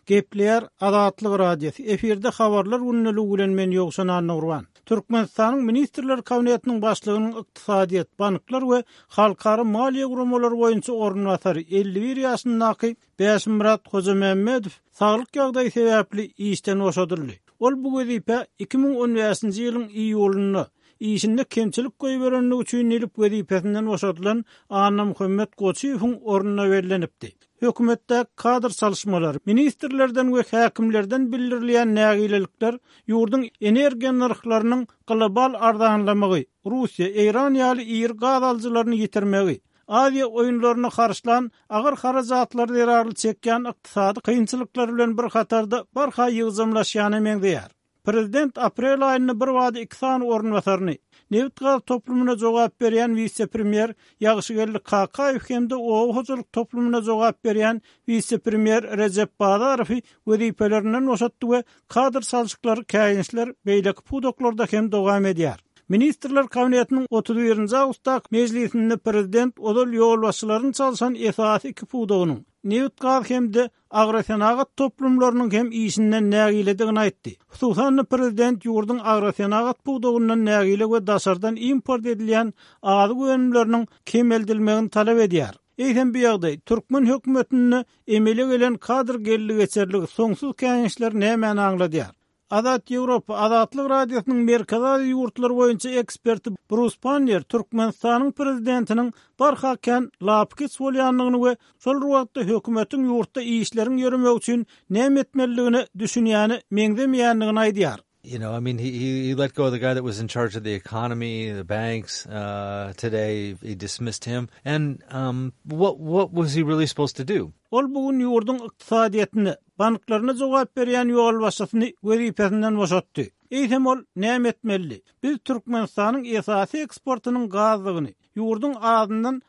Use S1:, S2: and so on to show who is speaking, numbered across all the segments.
S1: Gepleýär Adatlyk radiosu efirde habarlar günnäli bilen men ýogşan Nurwan. Türkmenistanyň ministrler kabinetiniň başlygynyň ykdysadyýat, banklar we halkara maliýe guramalar boýunça ornwatary 51 ýaşyndaky Beşim Murat Hojamammedow saglyk ýagdaýy sebäpli işden boşadyldy. Ol bu wezipe 2015-nji ýylyň iýulynda işinde kemçilik goýberenligi üçin nelip wezipesinden boşadylan Anna Muhammed Goçewiň ornuna berilenipdi. Hökümetde kadr çalışmalar, ministrlerden we häkimlerden bildirilýän nägilelikler ýurdun energiýa narhlarynyň global ardanlamagy, Russiýa, Iran ýaly ýer gaz aljylaryny ýetirmegi, Aziýa oýunlaryna garşylan agyr harajatlary derarly çekýän ykdysady kynçylyklar bilen bir hatarda barha ýygyzamlaşýany meňdeýär. Prezident aprel aýyny bir wada 2 san ornwasaryny, Neft gaz toplumuna jogap berýän vice-premier Ýagşygelli Kakaýew hemde ow hojuluk toplumuna jogap berýän vice-premier Recep Badarowy wezipelerinden boşatdy we kadr salşyklary käýinçler beýleki pudoklarda hem dowam edýär. Ministrler kabinetiniň 31-nji awgustda mejlisinde prezident odol ýolbaşçylaryny çalşan esasy 2 pudogynyň neft gaz hemde agrosanagat toplumlarynyň hem işinden nägiledigini aýtdy. Hususan prezident ýurdun agrosanagat pudogundan nägile we daşardan import edilýän azy gönümleriniň kemeldilmegini talap edýär. Eýsem bu ýagdaý Türkmen hökümetini emele gelen kadr gelli geçerligi soňsuz käýinçler näme aňladýar? Adat Ýewropa Adatlyk radiosynyň merkezi ýurtlar boýunça eksperti Bruce Pannier Türkmenistanyň prezidentiniň barhaken lapkys bolýanlygyny we şol wagtda hökümetiň ýurtda işlerini ýürümek üçin näme etmeligini düşünýäni meňdemýänligini aýdýar.
S2: You know, I mean, he let go of the guy that was in charge of the economy, the banks. Today, he dismissed him. And what was he really supposed to do?
S1: Ol bugün ýurdun ykdysadyetini, banklaryna jogap berýän ýol başçysyny wezipesinden boşatdy. Eýsem ol näme etmeli? Biz Türkmenistanyň esasy eksportynyň gazlygyny, ýurdun azyndan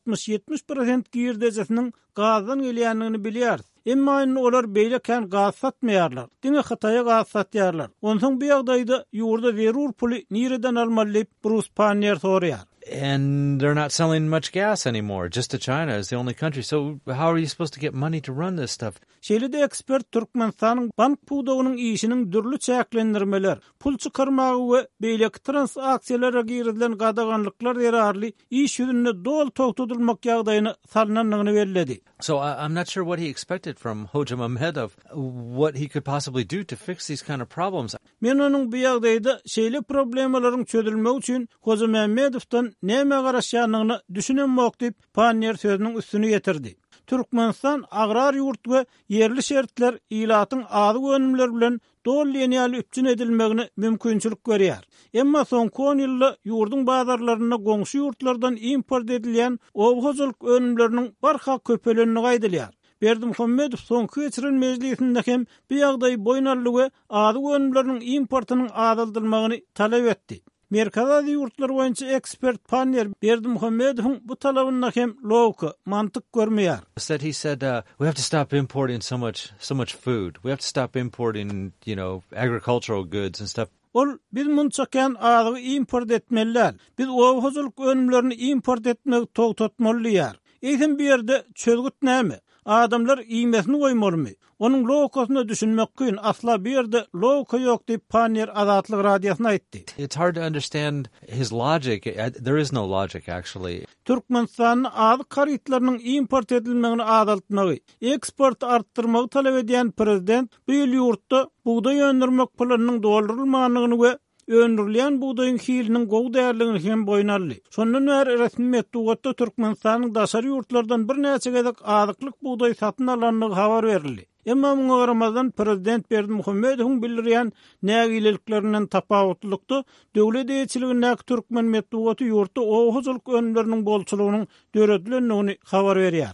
S1: 60-70% girdejesiniň gazdan gelýänligini bilýär. Emma olar beýleken gaz satmaýarlar. Diňe Hataýa gaz satýarlar. Onsoň bu ýagdaýda ýurda zerur puly nireden almaly? Bruce Pannier soraýar.
S2: And they're not selling much gas anymore. Just to China is the only country. So how are you supposed to get money to run this stuff?
S1: Şeýle-de ekspert Türkmenistanyň bank pudogynyň işiniň dürli çäklendirmeler, pul çykarmagy we beýleki transaksiýalara girilen gadaganlyklar derarly iş ýüzünde dol togtudylmak ýagdaýyny salnanlygyny bellädi.
S2: So I'm not sure what he expected from Hojamammedow, what he could possibly do to fix these kind of problems.
S1: Men onuň bu ýagdaýda şeýle problemlaryň çözülmegi üçin Hojamamedowdan näme garaşýanlygyny düşünenmek diýip Pannier sözüniň üstüne getirdi. Türkmenistan agrar ýurt we yerli şertler ilatyň azy gönümler bilen dol ýenýäli üpçün edilmegine mümkinçilik görýär. Emma soňky 10 ýylda ýurdun bazarlaryna goňşy ýurtlardan import edilýän owhozuluk önümleriniň barha köpelenini gaýdylýar. Berdimuhammedow soňky geçiren mejlisinde hem bu ýagdaý boýnarly we azy gönümleriniň importynyň azaldylmagyny talap etdi. Merkezi ýurtlar boýunça ekspert Pannier Berdimuhammedowyň bu talabyna hem lowka, mantyk görmeýär.
S2: He said we have to stop importing so much food. We have to stop importing, agricultural goods and stuff.
S1: Ol biz munçakan azy import etmeliler. Biz owhozuluk önümlerini import etmek togtatmalıyar. Eýsem bu ýerde çözgüt näme? Adamlar iýmesini goýmalymy? Onun lokasyny düşünmek kyn, asla bir ýerde loka ýok diýip Pannier Adatlyk radiosyna aýtdy.
S2: It's hard to understand his logic. There is no logic actually.
S1: Türkmenistanyň azy karytlarynyň import edilmegini azaltmagy, eksport artdyrmagy talap edýän prezident bu ýyl ýurtda buğday öndürmek planynyň doldurulmagyny we öndürilen buğdayın hilinin gow därligini hem boýnarly. Şondan bäri resmi metdugatda Türkmenistanyň daşary ýurtlardan bir näçe gezek azyklyk buğday satyn alanlygy habar berildi. Emma muňa garamazdan prezident Berdimuhammedowyň bildirýän nägileliklerinden tapawutlykda döwlet eýçiligine Türkmen metdugaty ýurtda owhozuluk önümleriniň bolçulugynyň döredilenligini habar berýär.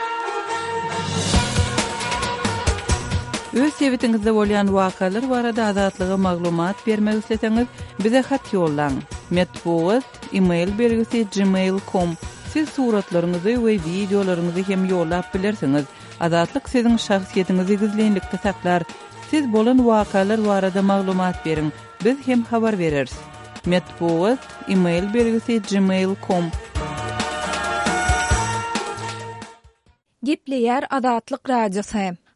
S3: Öz sebetiňizde bolýan wakalar barada azatlyga maglumat bermek isteseňiz bize hat ýollaň. Metbuat email belgisi gmail.com. Siz suratlaryňyzy we videolaryňyzy hem ýollap bilersiňiz. Azatlyk siziň şahsiýetiňizi gizlenlikde saklar. Siz bolan wakalar barada maglumat beriň. Biz hem habar bereriz. Metbuat email belgisi gmail.com.
S4: Gepleýär Adatlyk radiosu.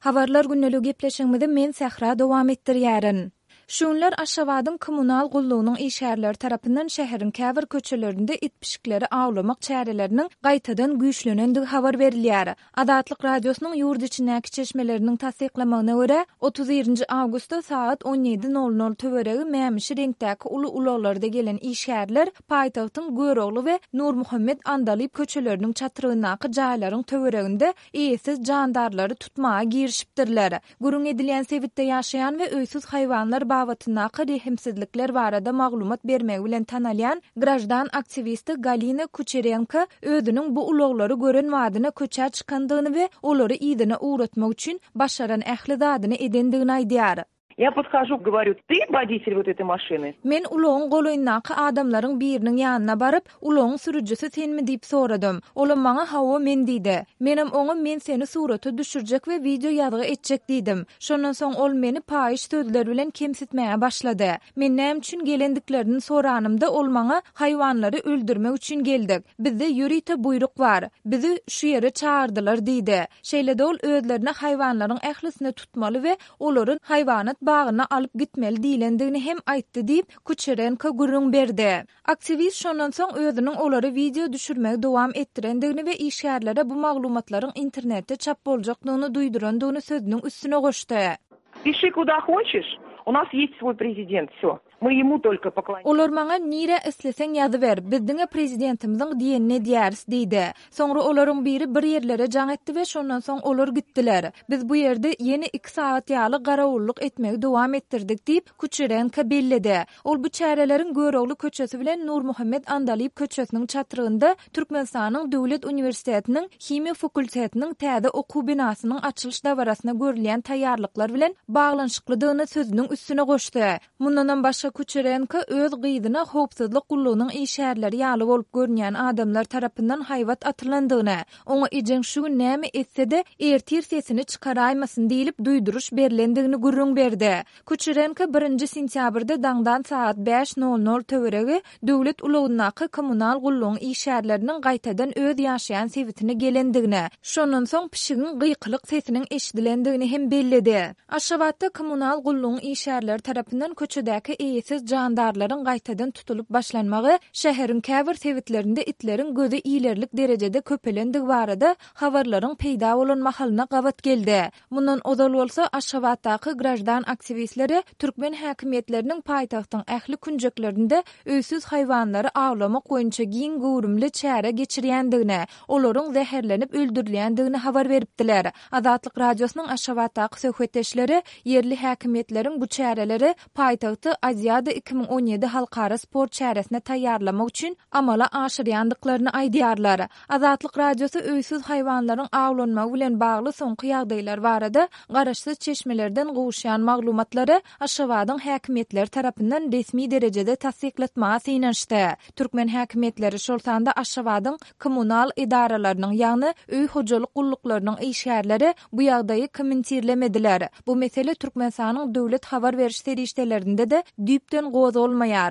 S4: Habarlar günneligi gepleşigimizde men Sahra dowam etdirýärin. Şunlar Aşgabatdyň kommunal gullugynyň işgärleri tarapyndan şäheriň käbir köçelerinde itpişikleri awlamak çäreleriniň gaýtadan güýçlenendigi habar berilýär. Adatlyk radiosynyň ýurt içindäki çeşmeleriniň tasdiklamagyna görä 31 awgustda saat 17:00 töweregi mämişi reňdäki uly ulaglarda gelen işgärler paýtagtyň Görogly we Nur Muhammed Andalyp köçeleriniň çatyrynaky jaýlaryň töwereginde eýesiz jandarlary tutmaga girişipdirler. Gurun edilýän sebitde ýaşaýan we öýsüz haýwanlar bawatynaky rehimsizlikler barada maglumat bermek bilen tanalýan grajdan aktivisti Galina Kucherenko özüniň bu ulaglary gören wadyna köçä çykandygyny we olary ýydyna uğratmak üçin başaran ähli zadyny edendigini aýdýar.
S5: Я подхожу, говорю: "Ты водитель вот этой машины?"
S4: Men ulogyň golaýyndaky adamlaryň biriniň ýanyna baryp, ulogyň sürüjisi senmi diýip soradym. Olam maňa hawa men diýdi. Menem oňa men seni surata düşürjek we video ýazgy etjek diýdim. Şondan soň ol meni paýyş sözler bilen kemsitmäge başlady. Men näme üçin gelendiklerini soranymda ol maňa haýwanlary öldürmek üçin geldik. Bizde ýürite buyruk bar. Bizi şu ýere çağırdylar diýdi. Şeýle-de ol özlerine haýwanlaryň ählisini tutmaly we olaryň haýwanat bağına alıp gitmeli diýlendigini hem aýtdy diýip Kucherenko gurrun berdi. Aktivist şondan soň özüniň olary video düşürmegi dowam etdirendigini we işgärlere bu maglumatlaryň internetde çap boljakdygyny duýdurandygyny sözüniň üstüne goşdy.
S5: Пиши куда хочешь. У нас есть свой президент, всё. Мы ему только поклоняемся.
S4: Olar maňa nire islesen ýazy ber. Bizdiňe prezidentimiziň diýenine diýäris diýdi. Soňra olaryň biri bir ýerlere jaň etdi we şondan soň olar gitdiler. Biz bu ýerde ýene 2 saat ýaly garawulluk etmegi dowam etdirdik diýip Kucherenko bellidi. Ol bu çäreleriň Görogly köçesi bilen Nur Muhammed Andalyp köçesiniň çatyrynda Türkmenistanyň Döwlet Uniwersitetiniň Himiýa fakultetiniň täze okuw binasynyň açylyş dawrasyna görülýän taýýarlyklar bilen baglanşyklydygyny sözüniň üstüne goşdy. Mundan başga Kucherenko öz gyýdyna howpsuzlyk gullugynyň işgärleri ýaly bolup görünýän adamlar tarapyndan haýwat atylandygyny, oňa ejeň şu näme etse-de ertir sesini çykaraýmasyn diýilip duýduruş berilendigini gurrun berdi. Kucherenko 1 sentýabrda daňdan saat 5:00 töweregi döwlet ulagynaky kommunal gullugyň işgärleriniň gaýtadan öz ýaşaýan sebitini gelendigini, şondan soň pişigin gyýkylyk sesiniň eşidilendigini hem bellidi. Aşgabatda kommunal gullugyň işgärleri tarapyndan köçedäki eýesiz jandarlaryň gaýtadan tutulup başlanmagy şäheriň käbir sebitlerinde itleriň gözi iýlerlik derejede köpelendigi barada habarlaryň peýda bolan mahalyna gabat geldi. Mundan ozal bolsa Aşgabatdaky grajdan aktivistleri türkmen häkimetleriniň paýtagtyň ähli künjeklerinde öýsüz haýwanlary awlamak boýunça giň gowrumly çäre geçirýändigini, olaryň zäherlenip öldürilýändigini habar beripdiler. Adatlyk radiosynyň Aşgabatdaky söhbetdeşleri yerli häkimetleriň bu çäreleri paýtagty Aziýada 2017 halkara sport çäresine taýýarlamak üçin amala aşyrýandyklaryny aýdýarlar. Azatlyk radiosu öýsüz haýwanlaryň awlanmagy bilen bagly soňky ýagdaýlar barada garaşsyz çeşmelerden gowuşýan maglumatlary Aşgabatyň häkimetleri tarapyndan resmi derejede tasdiklatmaga synanşdy. Türkmen häkimetleri şol sanda Aşgabatyň kommunal idaralarynyň ýagny öý hojalyk gulluklarynyň işgärleri bu ýagdaýy kommentirlemediler. Bu mesele Türkmenistanyň döwlet habar beriş serişdelerinde de düýpden goz olmaýar.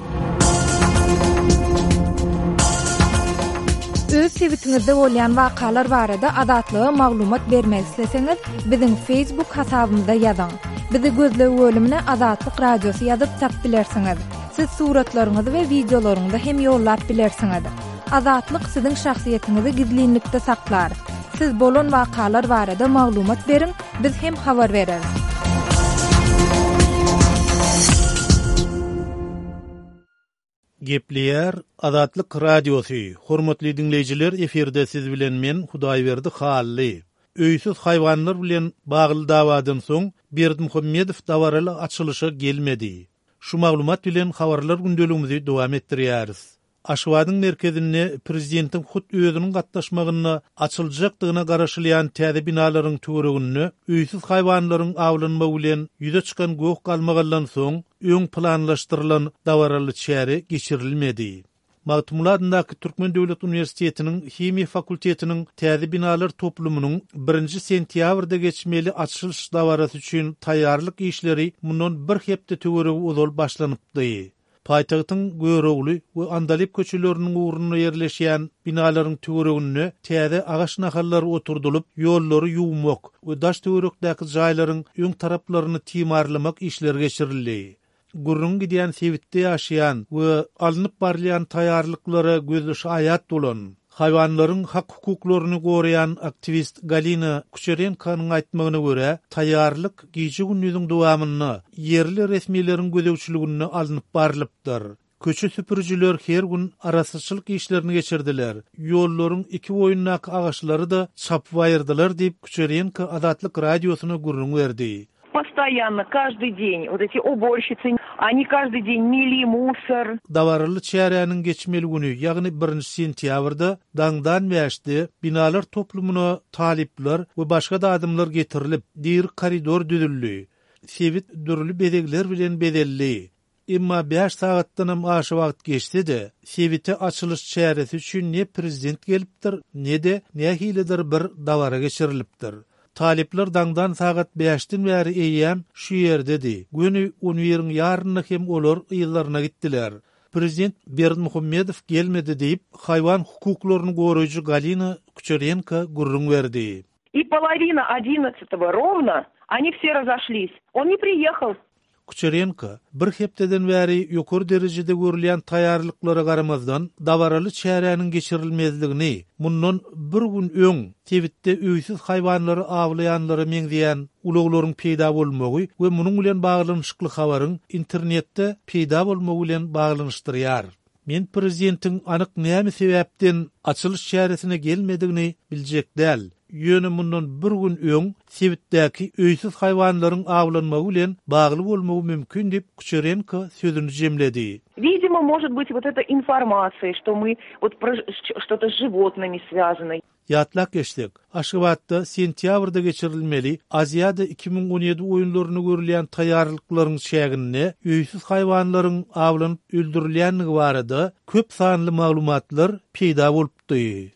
S4: Öz sebitingizde bolýan wakalar barada adatlyga maglumat bermek isleseňiz, biziň Facebook hasabymyzda ýazyň. Bizi gözlegi bölümine Adatlyk Radiosu ýazyp tap bilersiňiz. Siz suratlaryňyzy we videolaryňyzy hem ýollap bilersiňiz. Adatlyk siziň şahsiýetiniňizi gizlinlikde saklar. Siz bolan wakalar barada maglumat beriň, biz hem habar bereriz.
S1: Gepleýär Adatlyk Radiosu. Hormatly dinleýijiler, eferde siz bilen men Hudaýberdi Hally. Öýsüz haýwanlar bilen bagly dawadan soň Berdi Muhammedow dawaraly açylışa gelmedi. Şu maglumat bilen habarlar gündeligimizi dowam etdirýäris. Aşgabatyň merkezinde prezidentiň hut özüniň gatnaşmagyna açyljakdygyna garaşylýan täze binalaryň töweregini öýsüz haýwanlaryň awlanma bilen ýüze çykan göw galmagandan soň öň planlaşdyrylan dawaraly çäre geçirilmedi. Magtumuladyndaky Türkmen Döwlet Uniwersitetiniň Himiýa fakultetiniň täze binalar toplumynyň 1 sentýabrda geçmeli açylyş dawarasy üçin taýýarlyk işleri mundan bir hepde töweregi uzal başlanypdy.
S6: Paýtagtyň Göregli we Andalip köçeleriniň uğruna yerleşýän binalaryň töweregine täze agaç nahallar oturdulup ýollary ýuwmak we daş töwerekdäki jaýlaryň öň taraplaryny timarlamak işleri geçirildi. Gurrun gidýän Sewitde ýaşaýan we alınıp barlayan taýýarlyklary gözleşi aýat bolan hayvanlaryň hak hukuklaryny gorayan aktivist Galina Kucherenkanyň aýtmagyna görä, taýýarlyk giýji günnüň dowamyny yerli resmiýetlerin gözegçiligine alınıp barlypdyr. Köçü süpürjüler her gün arasyçylyk işlerini geçirdiler. Ýollaryň iki boýundaky agaçlary da çapyp aýyrdylar diýip Kucherenka Azatlyk radiosyna gurrun berdi.
S5: Постоянно, каждый день, вот эти уборщицы, они каждый день мели мусор.
S6: Davarly çäräniň geçmeli günü, ýagny 1-nji sentýabrda daňdan mäşdi binalar toplumuna talipler we başga da adamlar getirilip, dir koridor düzüldi. Sewit dürli bedegler bilen bedelli. Emma 5 saatdanam aşy wagt geçdi-de, Sewit'e açylış çäresi üçin ne prezident gelipdir, ne de nähilidir bir dawara geçirilipdir. Talipler daňdan saat 5-den bäri eýýäm şu ýerdedi. Güni 11-iň ýaryna hem olar ýyllaryna gitdiler. Prezident Berdimuhammedow gelmedi diýip haýwan hukuklaryny goraýjy Galina Kucherenka gurrun berdi.
S5: И половина 11-го ровно они все разошлись. Он не приехал.
S6: Kucherenka bir hepdeden bäri ýokary derejede görülýän taýýarlyklara garamazdan dawaraly çäräniň geçirilmezligini, mundan bir gün öň Sewitde öýsiz haýwanlary awlaýanlary meňzeýän ulaglaryň peýda bolmagy we munyň bilen baglanyşykly habaryň internetde peýda bolmagy bilen baglanyşdyrýar. Men prezidentiň anyk näme sebäpden açylış çäresine gelmedigini biljek däl. Ýöne mundan bir gün öň Sewitdäki öýsiz haýwanlaryň awlanmagy bilen bagly bolmagy mümkin diýip Kucherenka sözüni jemledi.
S5: Видимо, может быть, вот эта информация, что мы вот что-то с животными связано.
S6: Ýatlak geçdik. Aşgabatda sentýabrda geçirilmeli Aziýada 2017 oýunlaryny görülýän taýýarlyklaryň şägine öýsiz haýwanlaryň awlanyp öldürilýänligi barada köp sanly maglumatlar peýda bolupdy.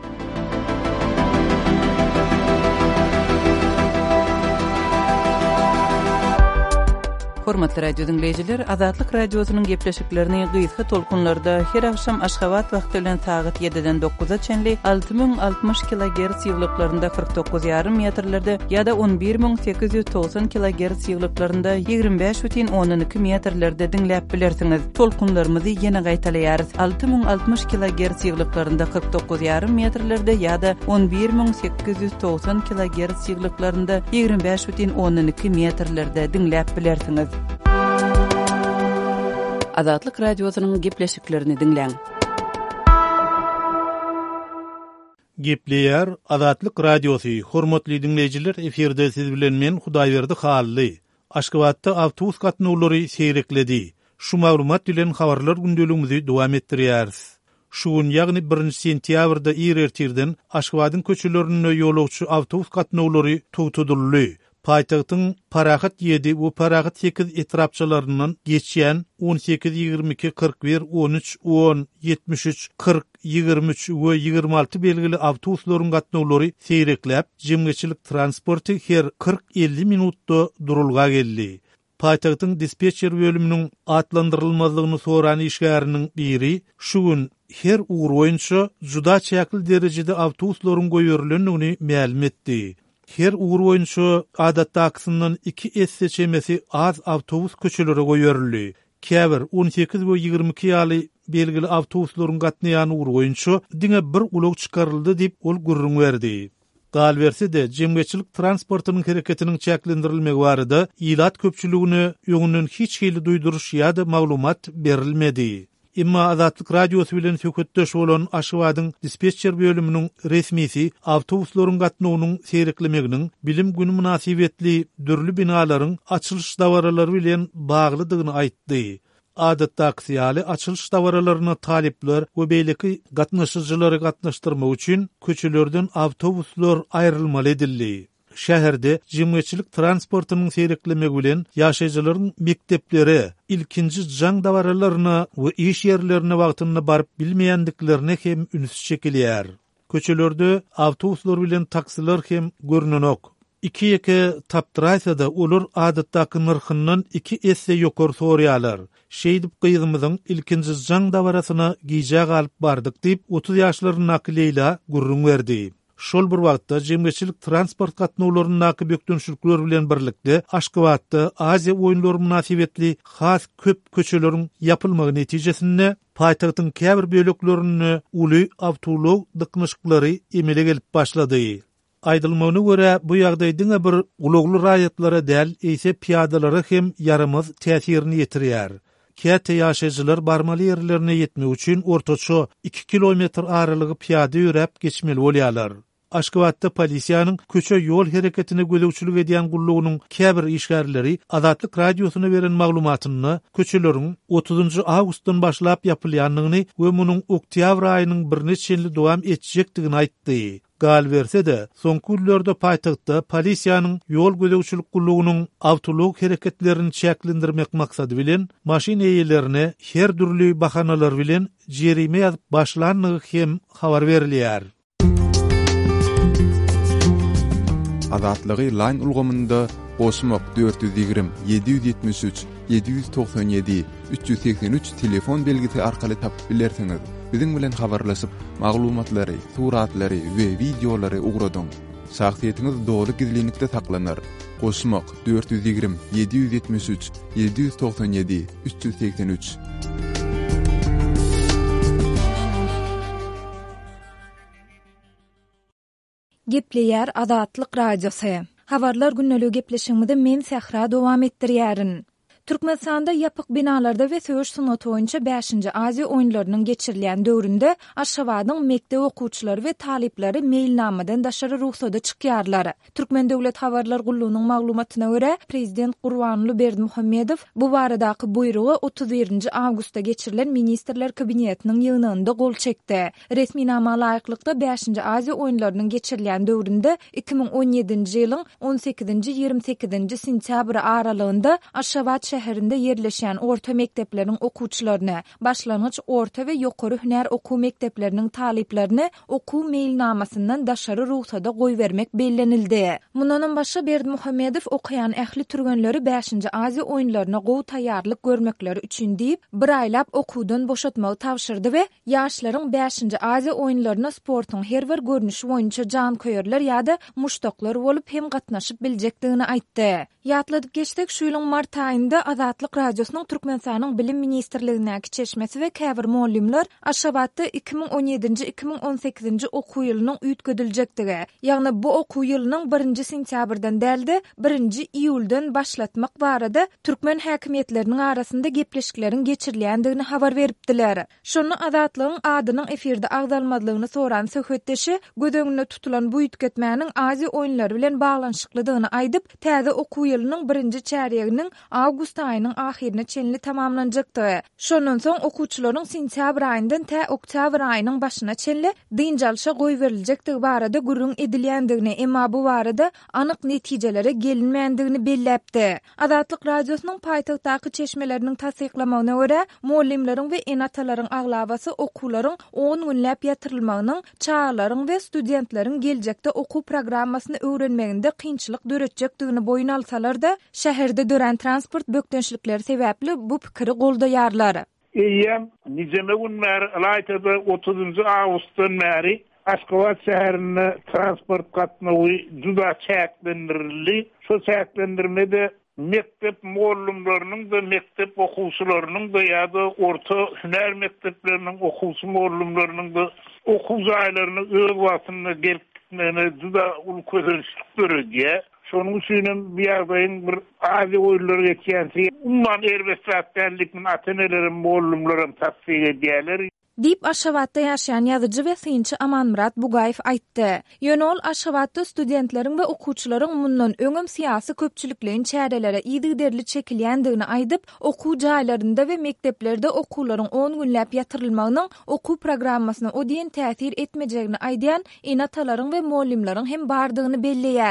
S3: Hormatly radio dinleyijiler, Azatlyk radiosynyň gepleşiklerini gysga tolkunlarda her akşam Aşgabat wagty bilen saat 7-den 9-a çenli 6060 kHz ýyglyklarynda 49,5 metrlerde ýa-da 11890 kHz ýyglyklarynda 25,12 metrlerde dinläp bilersiňiz. Tolkunlarymyzy ýene gaýtalaýarys. 6060 kHz ýyglyklarynda 49,5 metrlerde ýa-da 11890 kHz ýyglyklarynda 25,12 metrlerde dinläp bilersiňiz. Azatlyk radiosynyň gepleşiklerini dinleň.
S6: Gepleýär Azatlyk radiosy. Hormatly dinleyijiler, eferde siz bilen men Hudaýberdi Hally. Aşgabatda awtobus gatnawlary seýrekledi. Şu maglumat bilen habarlar gündeligimizi dowam etdirýäris. Şu gün ýagny 1-nji sentýabrda ertirden Aşgabatyň köçelerine ýolagçy awtobus gatnawlary tutuldy. Paýtagtyň Parahat 7 we Parahat 8 etrapçylarynyň geçýän 18, 22, 41, 13, 10, 73, 40, 23 we 26 belgili awtobuslaryň gatnawlary seýrekläp, jemgyçilik transporty her 40-50 minutda durulga geldi. Paýtagtyň dispetcher bölüminiň atlandyrylmazlygyny soran işgäriniň biri şu gün her ugur boýunça juda çäkil derejede awtobuslaryň goýurylandygyny ma'lum etdi. Her ugur boýunça adatdakysyndan 2 seçemesi az awtobus köçelere goýurly. Käbir 18 we 22 ýaly belgili awtobuslaryň gatnaýan ugur boýunça diňe bir ulag çykaryldy diýip ol gurrun berdi. Gal berse de jemgyçilik transportynyň hereketiniň çäklendirilmegi barada ilat köpçüligine öňünden hiç hili duýduruş ýa-da maglumat berilmedi. Emma Azatlyk radiosy bilen söhbetdeş bolan Aşgabatyň dispetcher bölüminiň resmisi awtobuslaryň gatnawynyň seýreklemeginiň bilim güni münasibetli dürli binalaryň açylış dawaralary bilen baglydygyny aýtdy. Adatdaky ýaly açylış dawaralaryna talipler we beýleki gatnaşyjylary gatnaşdyrmak üçin köçelerden awtobuslar aýrylmaly edildi. Şäherde jemgyçilik transportynyň seýreklemegi bilen ýaşaýjylaryň mektepleri ilkinji jaň dawaralaryna we iş ýerlerine wagtynda baryp bilmeýändiklerine hem üns çekilýär. Köçelerde awtobuslar bilen taksiler hem görnenok. 2 tapdıraysa-da olur adatdaky nyrkyndan 2 esse ýokary soraýarlar. Şeýdip gyzymyzyň ilkinji jaň dawarasyna giýjak alyp bardyk diýip 30 ýaşlarynyň Leyla gurrun berdi. Şol bir wagtda jemgyçilik transport gatnawlarynyň bökdünçlikleri bilen birlikde Aşgabatda Aziya oýunlary münasibetli has köp köçeleriň yapylmagy netijesinde paýtagtyň käbir böleklerini uly awtolog dyknyşyklary emele gelip başlady. Aýdylmagyna görä bu ýagdaýdyň bir ulugly raýatlara däl ise piyadalara hem yaramaz täsirini ýetirýär. Käte ýaşaýjylar barmaly ýerlerine ýetmek üçin ortaça 2 kilometr aralygy piyada ýörep geçmeli bolýarlar. Aşgabatda polisiýanyň köçe ýol hereketine gözegçilik edýän gullugynyň käbir işgärleri Azatlyk radiosyna beren maglumatyny köçeleriň 30 awgustdan başlap ýapylýanlygyny we munyň oktyabr aýynyň 1-nji dowam etjekdigini aýtdy. Gal verse de soňky ýyllerde paýtagtda polisiýanyň ýol gözegçilik gullugynyň awtolog hereketlerini çäklendirmek maksady bilen maşina eýelerini her türlü bahanalar bilen jerime ýazyp başlanmagy hem habar berilýär.
S7: Azatlygy line ulgamynda Osmok 420 773 797 383 telefon belgisi arkaly tapyp bilersiňiz. Biziň bilen habarlaşyp maglumatlary, suratlary we videolary ugradyň. Şahsiýetiniz dogry gizlilikde saklanır. Osmok 420 773 797 383.
S4: Gepleýär Azatlyk radiosy. Habarlar günnälik gepleşigimizde men Sahra dowam etdirýärin. Türkmenistanda ýapyk binalarda we söýüş sunaty boýunça 5-nji Aziya oýunlarynyň geçirilýän döwründe Aşgabatyň mektep okuwçylary we talipleri mailnamadan daşary ruhsata çykýarlar. Türkmen döwlet habarlar gullugynyň maglumatyna görä, prezident Gurbanuly Berdimuhammedow bu baradaky buyrugy 31-nji awgustda geçirilen ministrler kabinetiniň ýygnynda gol çekdi. Resmi nama laýyklykda 5-nji Aziya oýunlarynyň geçirilýän döwründe 2017-nji ýylyň 18-nji 28-nji sentýabr aralygynda Aşgabat şäherinde yerleşen orta mektepleriň okuwçylaryny, başlangyç orta we ýokary hünär okuw mektepleriň taliplerini okuw mailnamasyndan daşary ruhsata goý bermek bellenildi. Mundan başga Berdimuhammedow okuyan ähli türgenleri 5-nji Aziya oýunlaryna gowy taýýarlyk görmekleri üçin diýip bir aýlap okuwdan boşatmagy tapşyrdy we ýaşlaryň 5-nji Aziya oýunlaryna sportyň her bir görnüşi boýunça jan köýerler ýa-da muşdaklar bolup hem gatnaşyp biljekdigini aýtdy. Ýatladyp geçdik şu ýylyň mart aýynda Azatlyk radiosynyň Türkmenistanyň bilim ministrligine çeşmesi we käbir muallimler Aşgabatda 2017-nji 2018-nji okuw ýylynyň üýtgediljekdigi, ýagny bu okuw ýylynyň 1-nji sentýabrdan däldi 1-nji iýuldan başlatmak barada türkmen häkimetleriniň arasynda gepleşikleriň geçirilýändigini habar beripdiler. Şonu Azatlygyň adynyň efirde agdalmadygyny soran söhbetdeşi gödöňüne tutulan bu üýtgetmäniň Aziya oýunlary bilen baglanşyklydygyny aýdyp, täze okuw ýylynyň 1-nji çäreginiň awgust aýynyň ahirine çenli tamamlanjakdy. Şondan soň okuwçylaryň sentyabr aýyndan tä oktyabr aýynyň başyna çenli dynjalşa goý beriljekdigi barada gurrun edilýändigini, emma bu barada anyk netijelere gelinmeýändigini belläpdi. Azatlyk radiosynyň paýtagtdaky çeşmeleriniň tasdiklamagyna görä, muallimleriň we enatalaryň aglabasy okuwlaryň 10 günläp ýatyrylmagynyň çağlaryň we studentleriň geljekde okuw programmasyny öwrenmeginde kynçylyk döretjekdigini boýun alsalar-da, şäherde dören transport bökdençlikleri sebäpli bu pikiri goldaýarlar.
S8: Eýem, nijeme gün bäri aýtdy 30-njy awgustdan bäri Aşgabat şäherine transport gatnawy juda çäklendirildi. Şu çäklendirmede mektep muallimlerining we mektep okuwçylarynyň da ýa-da orta hünär mektepleriniň okuwçy muallimlerining da okuw jaýlaryny öz wagtyna gelmegine juda ul közelçilik görýär. Şonuň üçin bir ýagdaýyň bir Aziya oýunlary geçýänsi umman erbetlikden atenelerin muallimlerim tasdik edýärler.
S4: Dip Aşgabatda ýaşaýan ýazyjy we synçy Amanmurat Bugaýew aýtdy. Ýönol Aşgabatda studentleriň we okuwçylaryň mundan öňüm syýasy köpçülikliň çärelere ýygyderli çekilýändigini aýdyp, okuw jaýlarynda we mekteplerde okuwlaryň 10 günläp ýatyrylmagynyň okuw programmasyna o diýen täsir etmejegini aýdýan enatalaryň we muallimleriň hem bardygyny belleýär.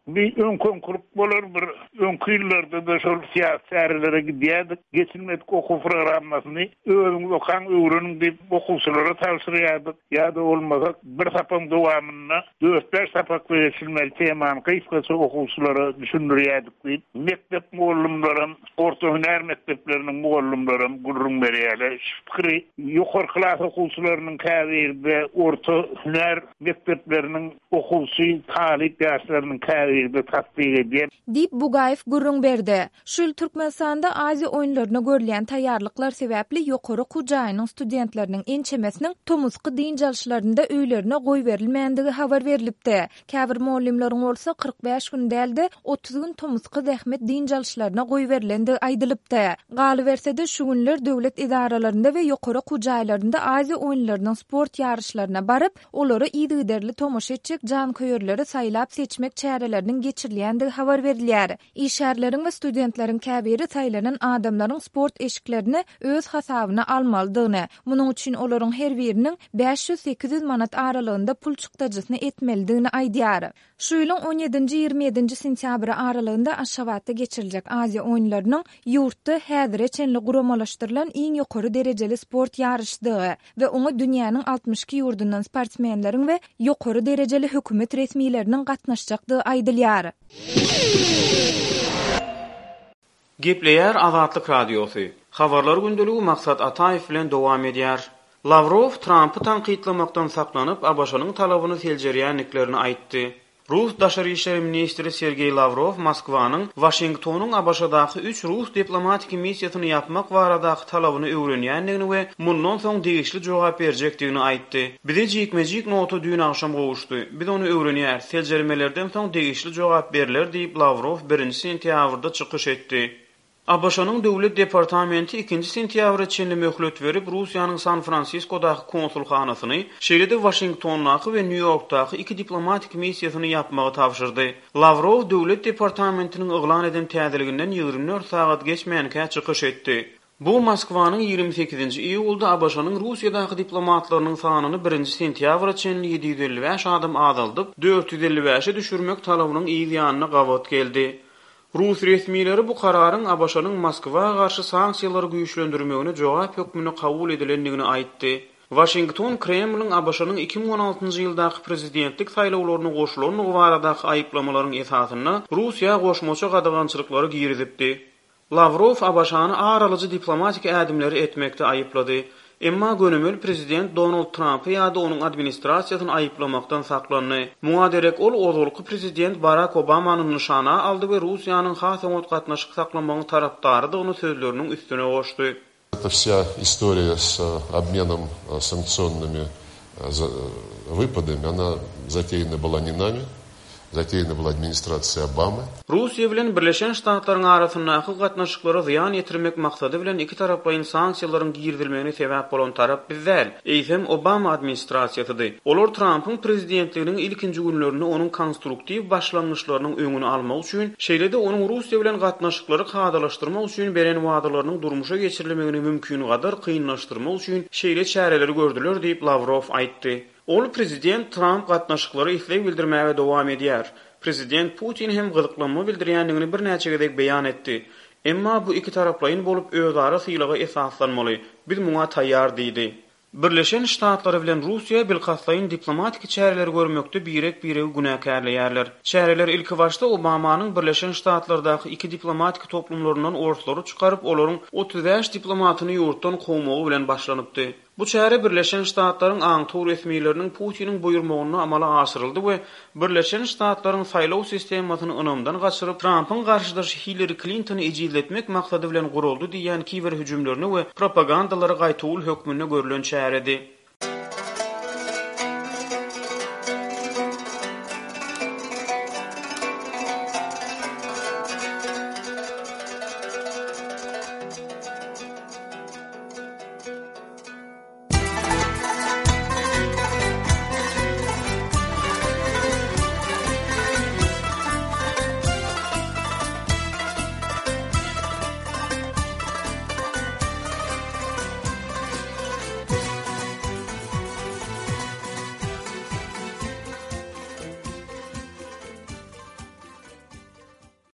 S8: bir önkönkuruk bolar, bir önkü ýyllarda da şol siýasatçylere gidýärdik. Geçilmedik okuw programmasyny özüňiz okan öwreniň diýip okuwçylara tawsyrýardyk. Ýa-da bolmasa bir sapam dowamyna 4-5 sapakly geçilmeli temany kysgaça okuwçylara düşündirýärdik diýip mektep mugallimlary, orta hüner mektepleriniň mugallimlary gurrun berýärler. Şükri ýokary klas okuwçylarynyň käbirde orta hüner mektepleriniň okuwçy talip ýaşlarynyň käbirde tasdiq edýär.
S4: Dip Bugayev gurrun berdi. Şol Türkmenistanda Aziýa oýunlaryna görülýän taýýarlyklar sebäpli ýokary kujaýynyň studentleriniň ençemesiniň tomuzky din jalşylarynda öýlerine goý berilmänligi habar berilipdi. Käbir muallimleriň bolsa 45 gün däldi 30 gün tomuzky zähmet din jalşylaryna goý berilendi aýdylypdy. Galy bersede şu günler döwlet idaralaryna we ýokary kujaýlarynda Aziýa oýunlarynyň sport ýarışlaryna baryp, olary ýygyderli tomoşa etjek jan köýürleri saýlap seçmek çäreleriniň geçirilýändigi habar berilýär. İşärleriň we studentleriň käbiri saýlanan adamlaryň sport eşiklerini öz hasabyna almalydygyny, munyň üçin olaryň her biriniň 500-800 manat aralygynda pul çykdajasyny etmelidigini aýdýar. Şu ýylyň 17-27 sentýabr aralygynda Aşgabatda geçiriljek Aziýa oýunlarynyň ýurtda häzire çenli guramalaşdyrylan iň ýokary derejeli sport ýarışdygy we oňa dünýäniň 62 ýurdundan sportsmenleriň we ýokary derejeli hökümet resmiýetleriniň gatnaşjakdygy aýdylýar.
S9: Gepleýär Azatlyk Radiosy. Habarlar gündeligi Maksat Ataýew bilen dowam edýär. Lavrov Trumpy tanqidlamakdan saklanyp, ABŞ-nyň talabyny seljerýänliklerini aýtdy. Rus Daşary işleri ministri Sergey Lavrov Moskwanyň Washingtonyň ABŞ-daky 3 Rus diplomatik missiýasyny ýapmak baradaky talabyny öwrenýändigini we mundan soň degişli jogap berjekdigini aýtdy. Bize jikmejik notu dün akşam gowuşdy. Biz onu öwrenýär. Seljermelerden soň degişli jogap berler diýip Lavrov 1-nji sentýabrda çykyş etdi. ABŞ-nyň döwlet departamenti 2-nji sentýabra çenli möhlet berip Russiýanyň San Fransiskodaky konsulxanasyny, şeýle-de Washingtondaky we New Yorkdaky 2 diplomatik missiýasyny ýapmagy tapşyrdy. Lavrov döwlet departamentiniň eglan eden täzeliginden 24 sagat geçmänkä çykyş etdi. Bu Moskwanyň 28-nji iýulda ABŞ-nyň Russiýadaky diplomatlarynyň sanyny 1-nji sentýabra çenli 755 adam azaldyp 455-e düşürmek talabynyň ýygyanyna gawat geldi. Rus resmiýetleri bu kararyň ABŞ-nyň Moskwaga garşy sanksiýalary güýçlendirmegine jogap hökmüni kabul edilendigini aýtdy. Washington Kremlin ABŞ-nyň 2016-njy ýyldaky prezidentlik saýlawlaryna goşulan baradaky aýyplamalaryň esasyna Russiýa goşmaça gadagançylyklary girizipdi. Lavrov ABŞ-ny aralyjy diplomatik ädimleri etmekde aýyplady. Emma gönümel prezident Donald Trumpy ýa-da onuň administrasiýasyny aýyplamakdan saklandy. Muňa derek ol ozulky prezident Barack Obamanyň nyşana aldy we Russiýanyň hasymot gatnaşyk saklamagyny tarapdarydygyny sözleriniň üstüne goşdy.
S10: Эта вся история с обменом санкционными выпадами, она затеяна была не нами, затеяна была администрация Обамы.
S9: Russiýa bilen Birleşen Ştatlaryň arasyndaky gatnaşyklary zyan ýetirmek maksady bilen iki tarapaýyn sanksiýalaryň girizilmegine sebäp bolan tarap biz däl, eýsem Obama administrasiýasydy. Olar Trumpyň prezidentliginiň ilkinji günlerini onuň konstruktiw başlangyşlarynyň öňüni almak üçin, şeýle-de onuň Russiýa bilen gatnaşyklary gadalaşdyrmak üçin beren wagdalarynyň durmuşa geçirilmegini mümkin gadar kynlaşdyrmak üçin şeýle çäreleri gördüler diýip Lavrov aýtdy. Ol prezident Trump gatnaşyklary isleg bildirmäge dowam edýär. Prezident Putin hem gyzyklanma bildirýändigini bir näçe gezek beýan etdi. Emma bu iki taraplaýyn bolup özara syýlagy esaslanmaly. Biz muňa taýýar diýdi. Birleşen Ştatlary bilen Russiýa bilhassaýyn diplomatik çäreler görmekde birek-biregi günäkärleýärler. Çäreler ilki başda Obamanyň Birleşen Ştatlardaky iki diplomatik toplumlaryndan orslary çykaryp olaryň 35 diplomatyny ýurtdan gowmagy bilen başlanypdy. Bu çäre Birleşen Ştatlaryň aňtur resmiýetleriniň Putiniň buýrmagyny amala aşyryldy we Birleşen Ştatlaryň saýlaw sistemasyny ynamdan gaçyryp Trumpyň garşydaşy Hillary Clintony ejizletmek maksady bilen guruldy diýen kiber hüjümlerini we propagandalary gaýtawul hökmüne görülen çäredi.